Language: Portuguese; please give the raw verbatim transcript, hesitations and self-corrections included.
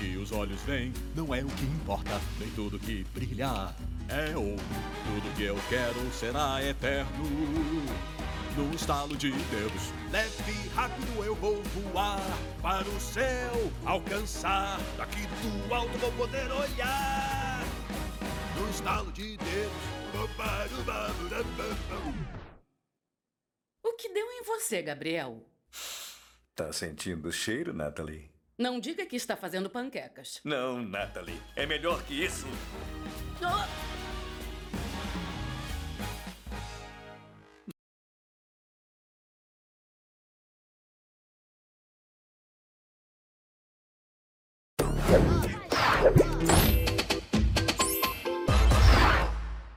que os olhos veem não é o que importa, nem tudo que brilha é ouro. Tudo que eu quero será eterno. No estalo de dedos, leve e rápido eu vou voar para o céu alcançar. Daqui do alto vou poder olhar. No estalo de dedos. O que deu em você, Gabriel? Tá sentindo o cheiro, Natalie? Não diga que está fazendo panquecas. Não, Natalie. É melhor que isso. Oh!